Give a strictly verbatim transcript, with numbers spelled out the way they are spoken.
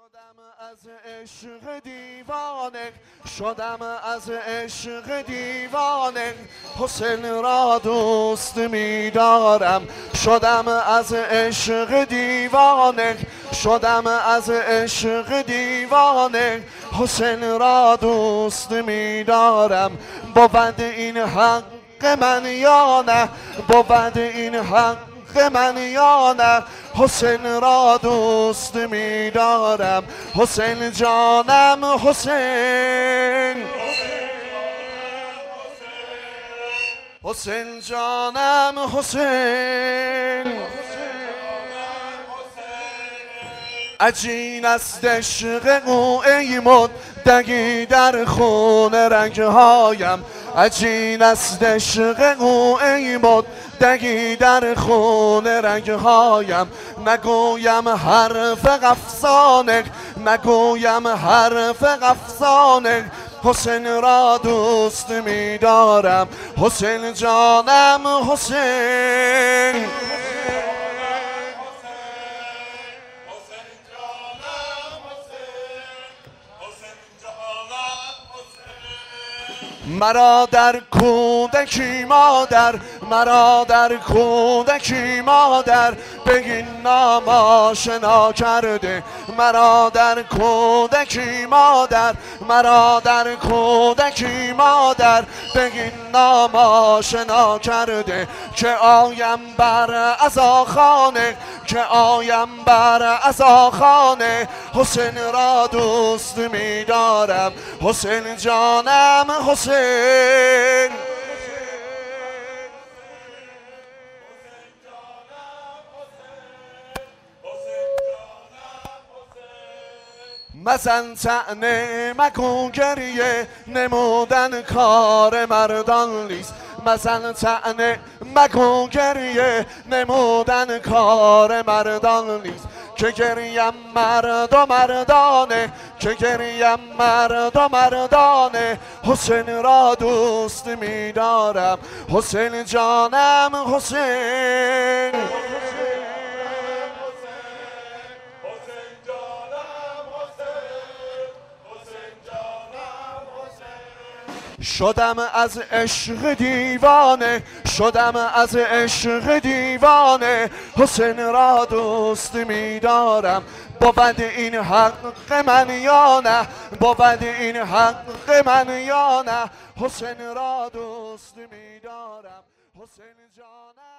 شدم از عشق دیوانه، شدم از عشق دیوانه، حسین را دوست می‌دارم. شدم از عشق دیوانه، شدم از عشق دیوانه، حسین را دوست می‌دارم. بود این حق من یا نه، بود این حق من یا نه، حسین را دوست می‌دارم. حسین جانم حسین، حسین جانم حسین، عجین است عشق او ای مدعی در خون رگ‌هایم، عجین است عشق او ای مدعی در خون رگ‌هایم. نگویم حرف افسانه، نگویم حرف افسانه، حسین را دوست می‌دارم. حسین جانم حسین، مرا در کودکی مادر، مرا در کودکی مادر بگین نام آشنا کرده. مرا در کودکی مادر، مرا در کودکی مادر بگین نام آشنا کرده. که آیم بر عزاخانه، که آیم بر عزاخانه، حسین را دوست می‌دارم. حسین جانم حسین، مزن طعنه مگو گریه، نمودن کار مردان نیست. مزن طعنه مگو گریه، نمودن کار مردان نیست. که گریم مرد و مردانه، که گریم مرد و مردانه، حسین را دوست می‌دارم. حسین جانم حسین، شدم از عشق دیوانه، شدم از عشق دیوانه، حسین را دوست می‌دارم. بود این حق من یا نه، بود این حق من یا نه، حسین را دوست می‌دارم. حسین جانم